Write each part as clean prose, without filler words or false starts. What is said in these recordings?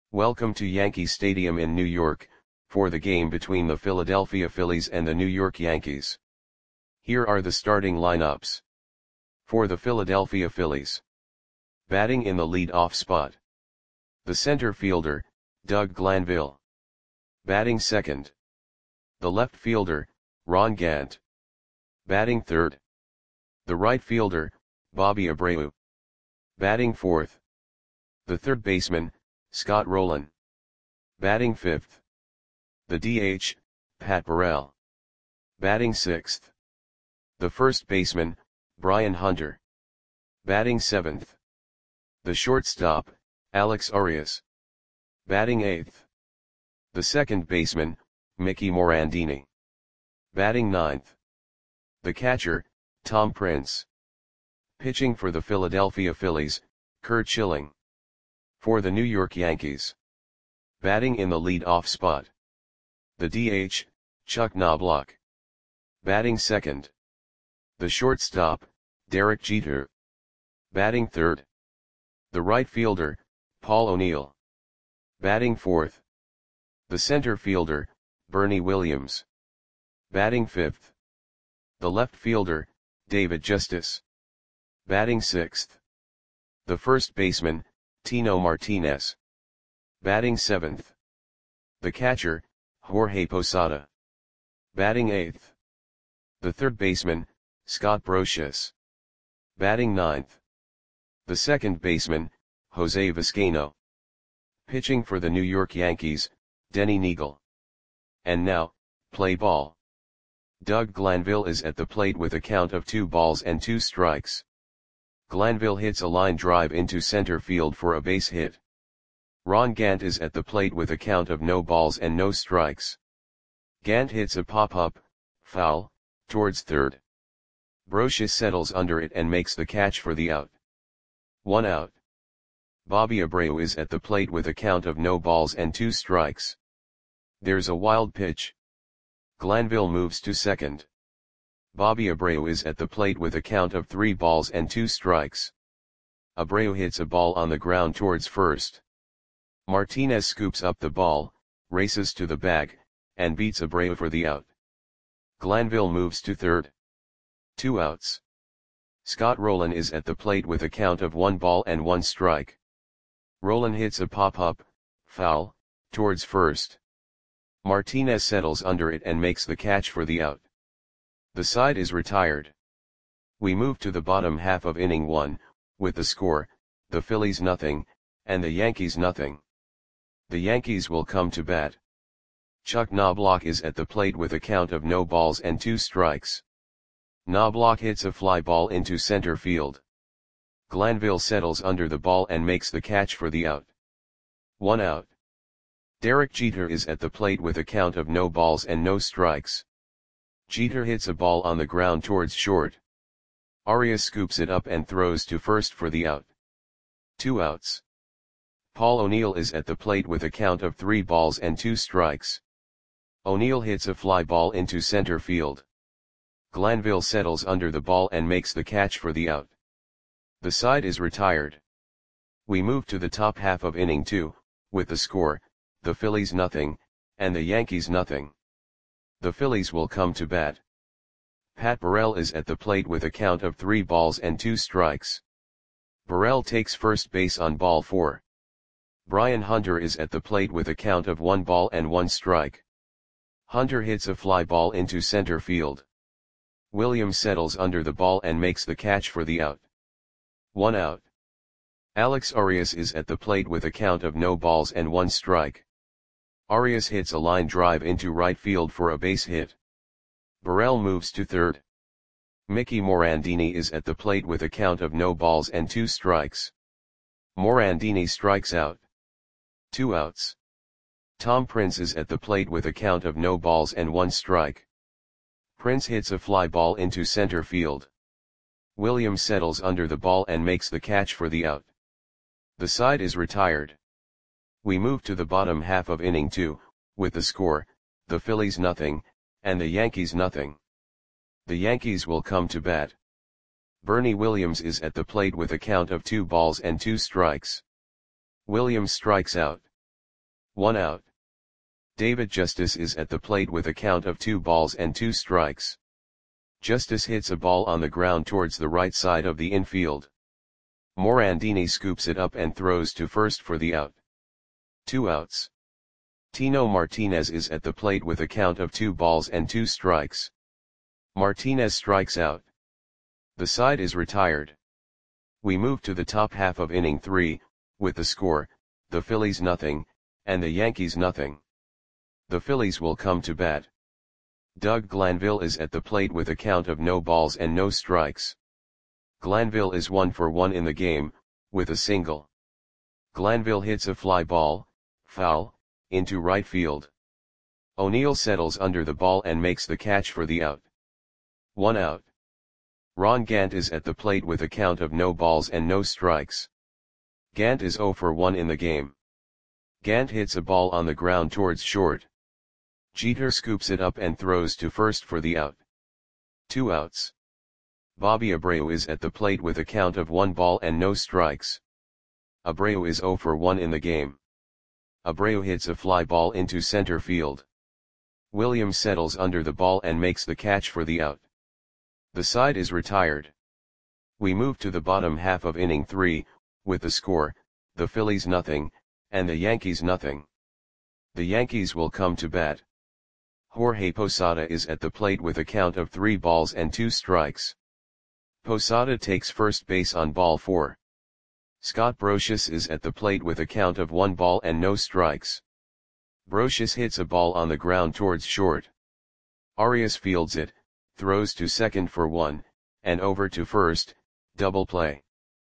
Welcome to Yankee Stadium in New York, for the game between the Philadelphia Phillies and the New York Yankees. Here are the starting lineups. For the Philadelphia Phillies. Batting in the lead-off spot. The center fielder, Doug Glanville. Batting second. The left fielder, Ron Gant. Batting third. The right fielder, Bobby Abreu. Batting fourth. The third baseman, Scott Rolen. Batting fifth. The DH, Pat Burrell. Batting sixth. The first baseman, Brian Hunter. Batting seventh. The shortstop, Alex Arias. Batting eighth. The second baseman, Mickey Morandini. Batting ninth. The catcher, Tom Prince. Pitching for the Philadelphia Phillies, Curt Schilling. For the New York Yankees. Batting in the lead-off spot. The DH, Chuck Knobloch. Batting second. The shortstop, Derek Jeter. Batting third. The right fielder, Paul O'Neill. Batting fourth. The center fielder, Bernie Williams. Batting fifth. The left fielder, David Justice. Batting sixth. The first baseman, Tino Martinez. Batting seventh. The catcher, Jorge Posada. Batting eighth. The third baseman, Scott Brosius. Batting ninth. The second baseman, Jose Vizcaino. Pitching for the New York Yankees, Denny Neagle. And now, play ball. Doug Glanville is at the plate with a count of 2 balls and 2 strikes. Glanville hits a line drive into center field for a base hit. Ron Gant is at the plate with a count of no balls and no strikes. Gant hits a pop-up, foul, towards third. Brosius settles under it and makes the catch for the out. 1 out. Bobby Abreu is at the plate with a count of no balls and 2 strikes. There's a wild pitch. Glanville moves to second. Bobby Abreu is at the plate with a count of 3 balls and 2 strikes. Abreu hits a ball on the ground towards first. Martinez scoops up the ball, races to the bag, and beats Abreu for the out. Glanville moves to third. 2 outs. Scott Rolen is at the plate with a count of 1 ball and 1 strike. Rolen hits a pop-up, foul, towards first. Martinez settles under it and makes the catch for the out. The side is retired. We move to the bottom half of inning 1, with the score, the Phillies nothing, and the Yankees nothing. The Yankees will come to bat. Chuck Knobloch is at the plate with a count of no balls and 2 strikes. Knobloch hits a fly ball into center field. Glanville settles under the ball and makes the catch for the out. 1 out. Derek Jeter is at the plate with a count of no balls and no strikes. Jeter hits a ball on the ground towards short. Arias scoops it up and throws to first for the out. 2 outs. Paul O'Neill is at the plate with a count of 3 balls and 2 strikes. O'Neill hits a fly ball into center field. Glanville settles under the ball and makes the catch for the out. The side is retired. We move to the top half of inning 2, with the score, the Phillies nothing, and the Yankees nothing. The Phillies will come to bat. Pat Burrell is at the plate with a count of 3 balls and 2 strikes. Burrell takes first base on ball 4. Brian Hunter is at the plate with a count of 1 ball and 1 strike. Hunter hits a fly ball into center field. Williams settles under the ball and makes the catch for the out. 1 out. Alex Arias is at the plate with a count of no balls and 1 strike. Arias hits a line drive into right field for a base hit. Burrell moves to third. Mickey Morandini is at the plate with a count of no balls and 2 strikes. Morandini strikes out. 2 outs. Tom Prince is at the plate with a count of no balls and 1 strike. Prince hits a fly ball into center field. Williams settles under the ball and makes the catch for the out. The side is retired. We move to the bottom half of inning 2, with the score, the Phillies nothing, and the Yankees nothing. The Yankees will come to bat. Bernie Williams is at the plate with a count of 2 balls and 2 strikes. Williams strikes out. 1 out. David Justice is at the plate with a count of 2 balls and 2 strikes. Justice hits a ball on the ground towards the right side of the infield. Morandini scoops it up and throws to first for the out. 2 outs. Tino Martinez is at the plate with a count of 2 balls and 2 strikes. Martinez strikes out. The side is retired. We move to the top half of inning 3, with the score, the Phillies nothing, and the Yankees nothing. The Phillies will come to bat. Doug Glanville is at the plate with a count of no balls and no strikes. Glanville is 1 for 1 in the game, with a single. Glanville hits a fly ball, foul, into right field. O'Neill settles under the ball and makes the catch for the out. 1 out. Ron Gant is at the plate with a count of no balls and no strikes. Gant is 0 for 1 in the game. Gant hits a ball on the ground towards short. Jeter scoops it up and throws to first for the out. 2 outs. Bobby Abreu is at the plate with a count of 1 ball and no strikes. Abreu is 0 for 1 in the game. Abreu hits a fly ball into center field. Williams settles under the ball and makes the catch for the out. The side is retired. We move to the bottom half of inning 3, with the score, the Phillies nothing, and the Yankees nothing. The Yankees will come to bat. Jorge Posada is at the plate with a count of 3 balls and 2 strikes. Posada takes first base on ball 4. Scott Brosius is at the plate with a count of 1 ball and no strikes. Brosius hits a ball on the ground towards short. Arias fields it, throws to second for 1, and over to first, double play.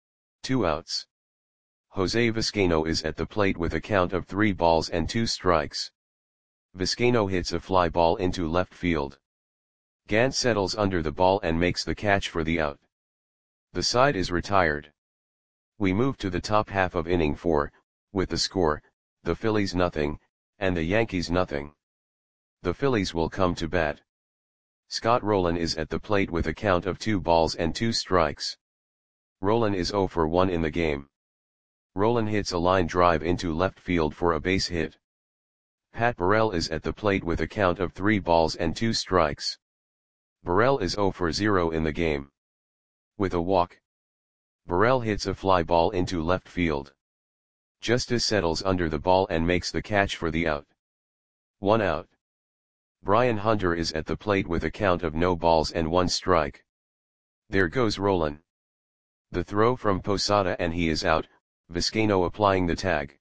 2 outs. Jose Vizcaino is at the plate with a count of 3 balls and 2 strikes. Vizcaino hits a fly ball into left field. Gant settles under the ball and makes the catch for the out. The side is retired. We move to the top half of inning 4, with the score, the Phillies nothing, and the Yankees nothing. The Phillies will come to bat. Scott Rowland is at the plate with a count of 2 balls and 2 strikes. Rowland is 0 for 1 in the game. Rowland hits a line drive into left field for a base hit. Pat Burrell is at the plate with a count of 3 balls and 2 strikes. Burrell is 0 for 0 in the game. With a walk. Burrell hits a fly ball into left field. Justice settles under the ball and makes the catch for the out. 1 out. Brian Hunter is at the plate with a count of no balls and 1 strike. There goes Rowland. The throw from Posada and he is out, Vizcaino applying the tag.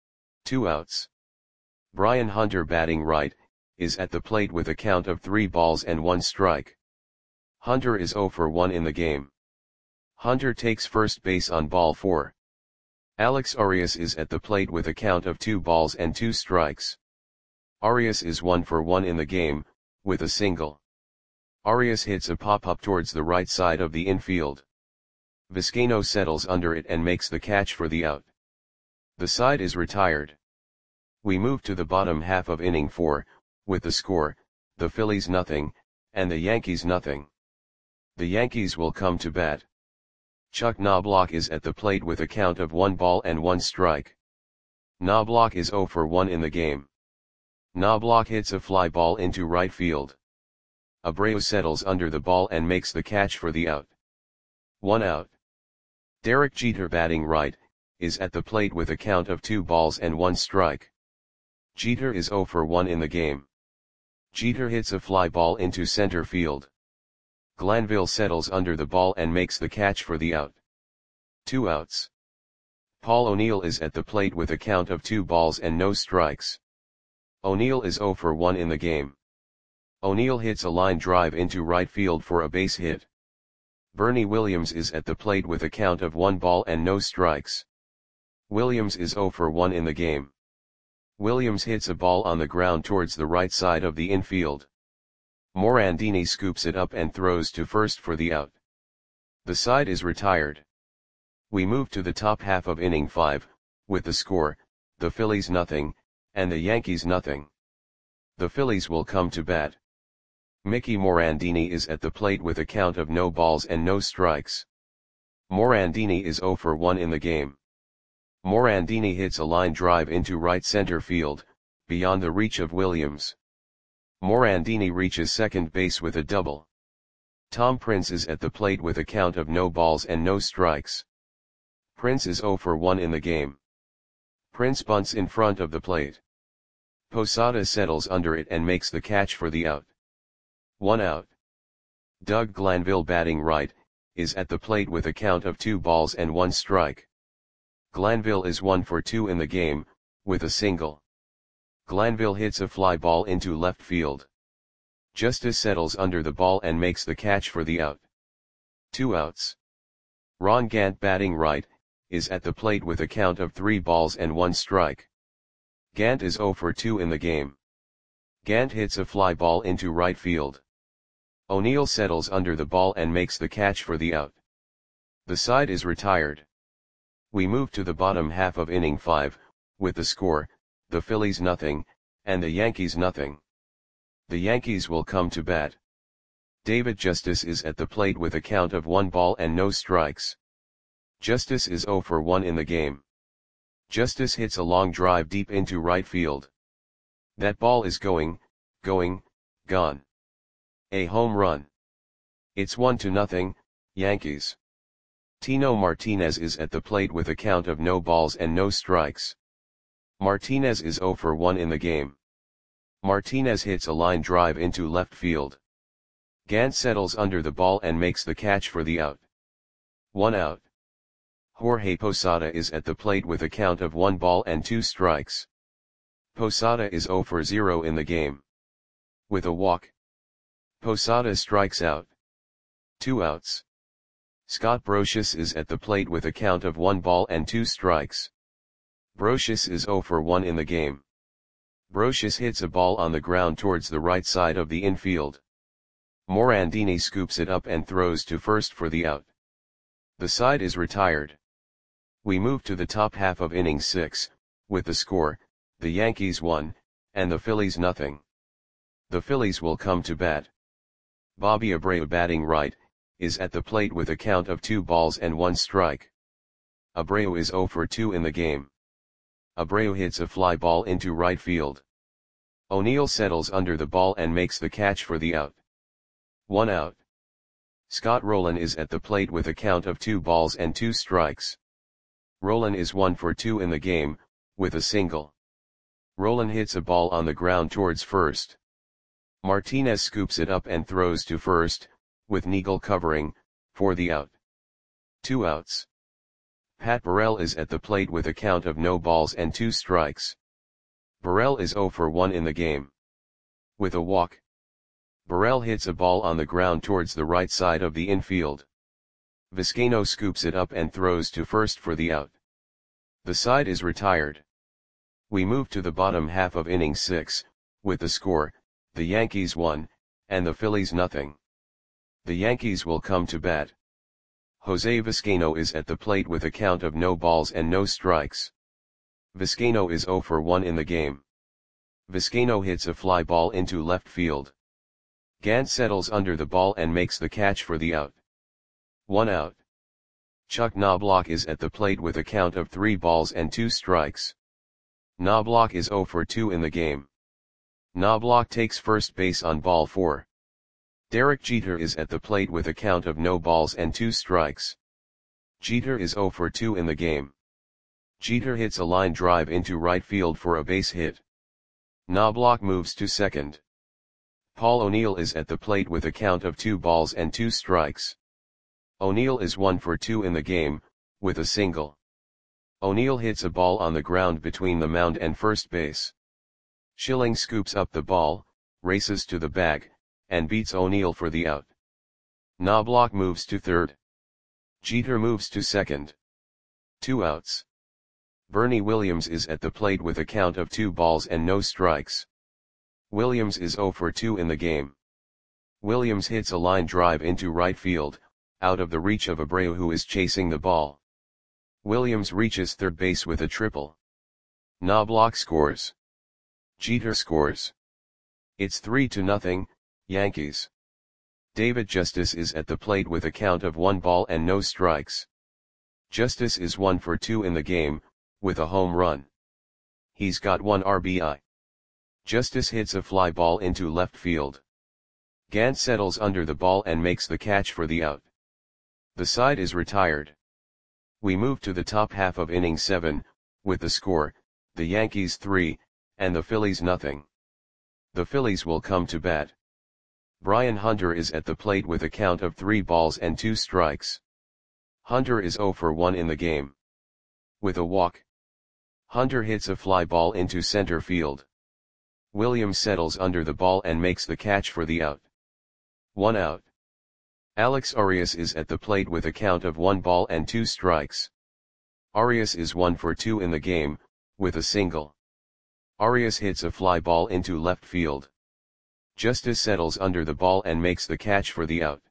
2 outs. Brian Hunter batting right, is at the plate with a count of 3 balls and 1 strike. Hunter is 0 for 1 in the game. Hunter takes first base on ball 4. Alex Arias is at the plate with a count of 2 balls and 2 strikes. Arias is 1 for 1 in the game, with a single. Arias hits a pop-up towards the right side of the infield. Vizcaino settles under it and makes the catch for the out. The side is retired. We move to the bottom half of inning 4, with the score, the Phillies nothing, and the Yankees nothing. The Yankees will come to bat. Chuck Knobloch is at the plate with a count of 1 ball and 1 strike. Knobloch is 0 for 1 in the game. Knobloch hits a fly ball into right field. Abreu settles under the ball and makes the catch for the out. 1 out. Derek Jeter batting right, is at the plate with a count of 2 balls and 1 strike. Jeter is 0 for 1 in the game. Jeter hits a fly ball into center field. Glanville settles under the ball and makes the catch for the out. 2 outs. Paul O'Neill is at the plate with a count of 2 balls and no strikes. O'Neill is 0 for 1 in the game. O'Neill hits a line drive into right field for a base hit. Bernie Williams is at the plate with a count of 1 ball and no strikes. Williams is 0 for 1 in the game. Williams hits a ball on the ground towards the right side of the infield. Morandini scoops it up and throws to first for the out. The side is retired. We move to the top half of inning 5, with the score, the Phillies nothing, and the Yankees nothing. The Phillies will come to bat. Mickey Morandini is at the plate with a count of no balls and no strikes. Morandini is 0 for 1 in the game. Morandini hits a line drive into right center field, beyond the reach of Williams. Morandini reaches second base with a double. Tom Prince is at the plate with a count of no balls and no strikes. Prince is 0 for 1 in the game. Prince bunts in front of the plate. Posada settles under it and makes the catch for the out. 1 out. Doug Glanville, batting right, is at the plate with a count of 2 balls and 1 strike. Glanville is 1 for 2 in the game, with a single. Glanville hits a fly ball into left field. Justice settles under the ball and makes the catch for the out. 2 outs. Ron Gant, batting right, is at the plate with a count of 3 balls and 1 strike. Gant is 0 for 2 in the game. Gant hits a fly ball into right field. O'Neill settles under the ball and makes the catch for the out. The side is retired. We move to the bottom half of inning 5, with the score, the Phillies nothing, and the Yankees nothing. The Yankees will come to bat. David Justice is at the plate with a count of 1 ball and no strikes. Justice is 0 for 1 in the game. Justice hits a long drive deep into right field. That ball is going, gone. A home run. It's 1-0, Yankees. Tino Martinez is at the plate with a count of no balls and no strikes. Martinez is 0 for 1 in the game. Martinez hits a line drive into left field. Gant settles under the ball and makes the catch for the out. 1 out. Jorge Posada is at the plate with a count of 1 ball and 2 strikes. Posada is 0 for 0 in the game. With a walk. Posada strikes out. 2 outs. Scott Brosius is at the plate with a count of 1 ball and 2 strikes. Brosius is 0 for 1 in the game. Brosius hits a ball on the ground towards the right side of the infield. Morandini scoops it up and throws to first for the out. The side is retired. We move to the top half of inning 6, with the score, the Yankees 1, and the Phillies nothing. The Phillies will come to bat. Bobby Abreu, batting right, is at the plate with a count of 2 balls and 1 strike. Abreu is 0 for 2 in the game. Abreu hits a fly ball into right field. O'Neill settles under the ball and makes the catch for the out. 1 out. Scott Rowland is at the plate with a count of 2 balls and 2 strikes. Rowland is 1 for 2 in the game, with a single. Rowland hits a ball on the ground towards first. Martinez scoops it up and throws to first, with Neagle covering, for the out. 2 outs. Pat Burrell is at the plate with a count of no balls and 2 strikes. Burrell is 0 for 1 in the game. With a walk. Burrell hits a ball on the ground towards the right side of the infield. Vizcaino scoops it up and throws to first for the out. The side is retired. We move to the bottom half of inning 6, with the score, the Yankees 1, and the Phillies nothing. The Yankees will come to bat. Jose Vizcaino is at the plate with a count of no balls and no strikes. Vizcaino is 0 for 1 in the game. Vizcaino hits a fly ball into left field. Gant settles under the ball and makes the catch for the out. 1 out. Chuck Knobloch is at the plate with a count of 3 balls and 2 strikes. Knobloch is 0 for 2 in the game. Knobloch takes first base on ball 4. Derek Jeter is at the plate with a count of no balls and 2 strikes. Jeter is 0 for 2 in the game. Jeter hits a line drive into right field for a base hit. Knobloch moves to second. Paul O'Neill is at the plate with a count of 2 balls and 2 strikes. O'Neill is 1 for 2 in the game, with a single. O'Neill hits a ball on the ground between the mound and first base. Schilling scoops up the ball, races to the bag, and beats O'Neill for the out. Knobloch moves to third. Jeter moves to second. 2 outs. Bernie Williams is at the plate with a count of 2 balls and no strikes. Williams is 0 for 2 in the game. Williams hits a line drive into right field, out of the reach of Abreu, who is chasing the ball. Williams reaches third base with a triple. Knobloch scores. Jeter scores. It's 3-0, Yankees. David Justice is at the plate with a count of 1 ball and no strikes. Justice is 1 for 2 in the game, with a home run. He's got 1 RBI. Justice hits a fly ball into left field. Gant settles under the ball and makes the catch for the out. The side is retired. We move to the top half of inning 7, with the score, the Yankees 3, and the Phillies nothing. The Phillies will come to bat. Brian Hunter is at the plate with a count of 3 balls and 2 strikes. Hunter is 0 for 1 in the game. With a walk, Hunter hits a fly ball into center field. Williams settles under the ball and makes the catch for the out. 1 out. Alex Arias is at the plate with a count of 1 ball and 2 strikes. Arias is 1 for 2 in the game, with a single. Arias hits a fly ball into left field. Justice settles under the ball and makes the catch for the out.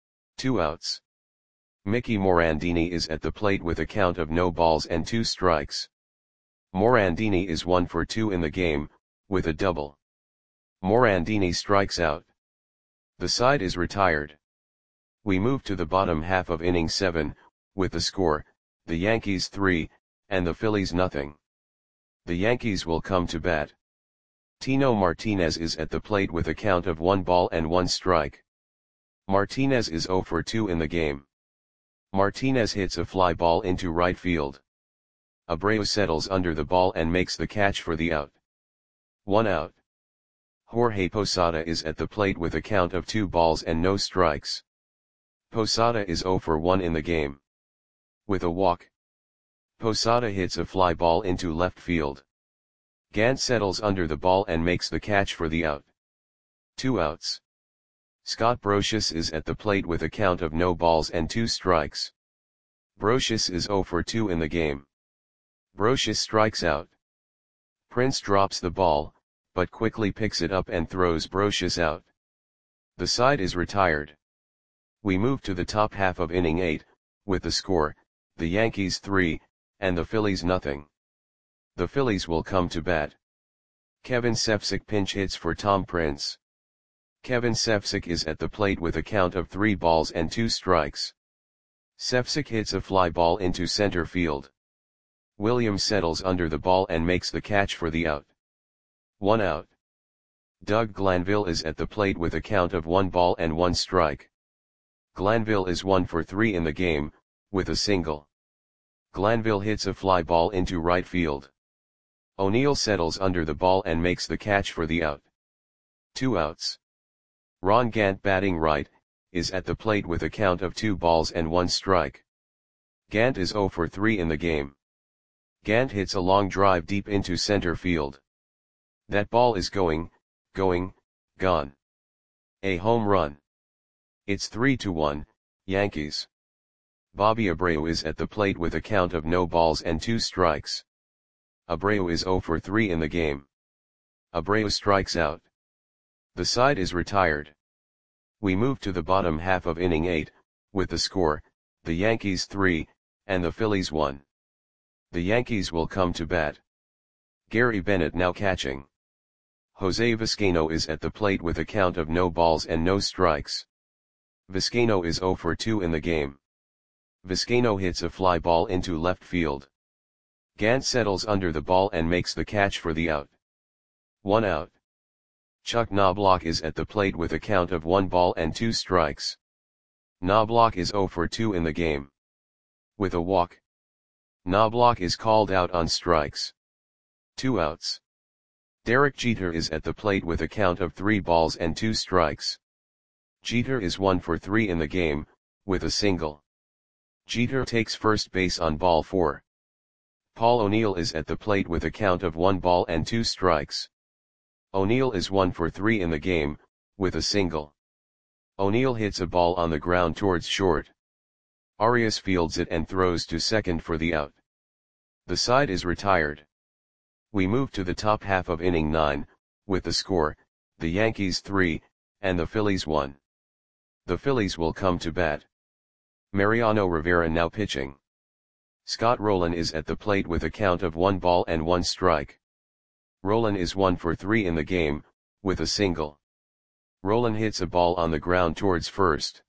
2 outs. Mickey Morandini is at the plate with a count of no balls and 2 strikes. Morandini is 1 for 2 in the game, with a double. Morandini strikes out. The side is retired. We move to the bottom half of inning 7, with the score, the Yankees 3, and the Phillies nothing. The Yankees will come to bat. Tino Martinez is at the plate with a count of 1 ball and 1 strike. Martinez is 0 for 2 in the game. Martinez hits a fly ball into right field. Abreu settles under the ball and makes the catch for the out. 1 out. Jorge Posada is at the plate with a count of 2 balls and no strikes. Posada is 0 for 1 in the game. With a walk, Posada hits a fly ball into left field. Gant settles under the ball and makes the catch for the out. 2 outs. Scott Brosius is at the plate with a count of no balls and 2 strikes. Brosius is 0 for 2 in the game. Brosius strikes out. Prince drops the ball, but quickly picks it up and throws Brosius out. The side is retired. We move to the top half of inning 8, with the score, the Yankees 3, and the Phillies nothing. The Phillies will come to bat. Kevin Cefcic pinch hits for Tom Prince. Kevin Cefcic is at the plate with a count of 3 balls and 2 strikes. Cefcic hits a fly ball into center field. Williams settles under the ball and makes the catch for the out. 1 out. Doug Glanville is at the plate with a count of 1 ball and 1 strike. Glanville is 1 for 3 in the game, with a single. Glanville hits a fly ball into right field. O'Neill settles under the ball and makes the catch for the out. 2 outs. Ron Gant batting right, is at the plate with a count of 2 balls and 1 strike. Gant is 0 for 3 in the game. Gant hits a long drive deep into center field. That ball is gone. A home run. It's 3-1, Yankees. Bobby Abreu is at the plate with a count of no balls and 2 strikes. Abreu is 0 for 3 in the game. Abreu strikes out. The side is retired. We move to the bottom half of inning 8, with the score, the Yankees 3, and the Phillies 1. The Yankees will come to bat. Gary Bennett now catching. Jose Vizcaino is at the plate with a count of no balls and no strikes. Vizcaino is 0 for 2 in the game. Vizcaino hits a fly ball into left field. Gant settles under the ball and makes the catch for the out. 1 out. Chuck Knobloch is at the plate with a count of 1 ball and 2 strikes. Knobloch is 0 for 2 in the game. With a walk, Knobloch is called out on strikes. 2 outs. Derek Jeter is at the plate with a count of 3 balls and 2 strikes. Jeter is 1 for 3 in the game, with a single. Jeter takes first base on ball 4. Paul O'Neill is at the plate with a count of 1 ball and 2 strikes. O'Neill is 1 for 3 in the game, with a single. O'Neill hits a ball on the ground towards short. Arias fields it and throws to second for the out. The side is retired. We move to the top half of inning 9, with the score, the Yankees 3, and the Phillies 1. The Phillies will come to bat. Mariano Rivera now pitching. Scott Rowland is at the plate with a count of 1 ball and 1 strike. Rowland is 1 for 3 in the game, with a single. Rowland hits a ball on the ground towards first.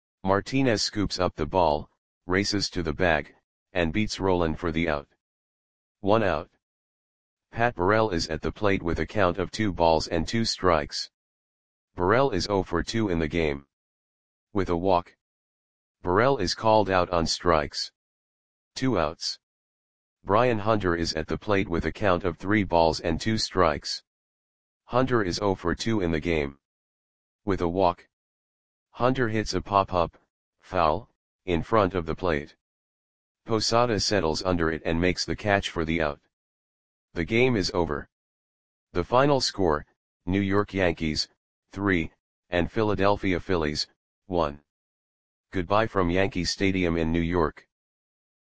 Martinez scoops up the ball, races to the bag, and beats Rowland for the out. 1 out. Pat Burrell is at the plate with a count of 2 balls and 2 strikes. Burrell is 0 for 2 in the game. With a walk, Burrell is called out on strikes. 2 outs. Brian Hunter is at the plate with a count of 3 balls and 2 strikes. Hunter is 0 for 2 in the game. With a walk, Hunter hits a pop-up, foul, in front of the plate. Posada settles under it and makes the catch for the out. The game is over. The final score, New York Yankees, 3, and Philadelphia Phillies, 1. Goodbye from Yankee Stadium in New York.